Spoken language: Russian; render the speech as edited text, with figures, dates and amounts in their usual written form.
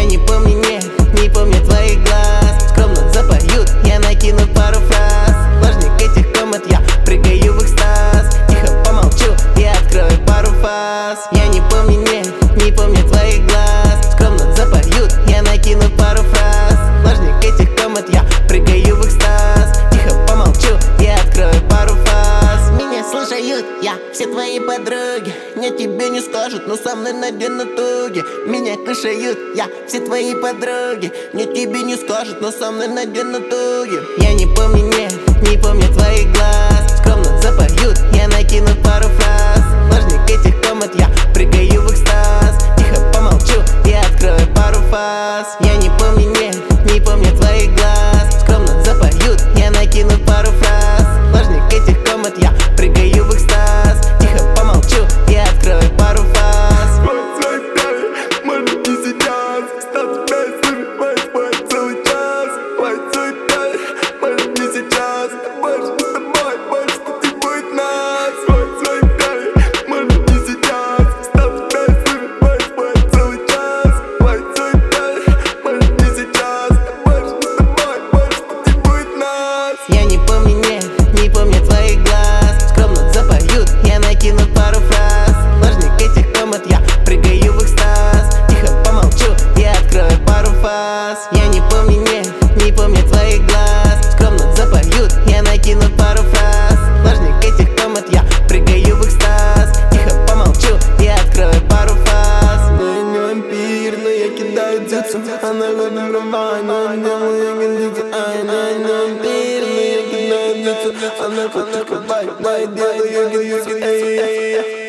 не помню, не помню твоих глаз. Скромно запоют, я накину пару фраз. Влажник этих комнат, я прыгаю в экстаз. Тихо помолчу и открою пару фаз. Я не помню, не помню твоих глаз. Скромно запоют, я накину пару фраз. Влажник этих комнат, я прыгаю в экстаз. Тихо помолчу и открою пару фаз. Меня слушают, я все твои подруги. Мне тебе не скажут, но со мной надену туги. Меня кушают, я все твои подруги. Мне тебе не скажут, но со мной надену туги. Я не помню, не помню твоих глаз. Скромно запоют, я накину пару фраз. Влажник этих комнат, я прыгаю в экстаз. Тихо помолчу и открою пару фаз. Я не помню, не помню твоих глаз. Скромно запоют, я накину пару фраз. Влажник этих комнат, я прыгаю в экстаз. Тихо помолчу и открою пару фаз. Может не сейчас, стал тебя срывать целый час. Может не сейчас, больше с тобой, больше тут не будет нас. Может не сейчас, стал тебя срывать целый час. Может не сейчас, больше с тобой, больше тут не будет нас. Я не помню, не помню твоих глаз. Скромно запоют, я накину пару фраз. Влажник этих комнат, я прыгаю в экстаз. Тихо помолчу и открою пару фаз. Я не помню, не помню твоих глаз. Скромно запоют, я накину пару фраз. Влажник этих комнат, я прыгаю в экстаз. Тихо помолчу и открою пару фаз. Но я не вампир, но я кидаю дзюцу. Она говорит, давай, но я делаю гандицу. Но я не вампир, но я кидаю дзюцу. Она хочет копать, но я делаю гандицу.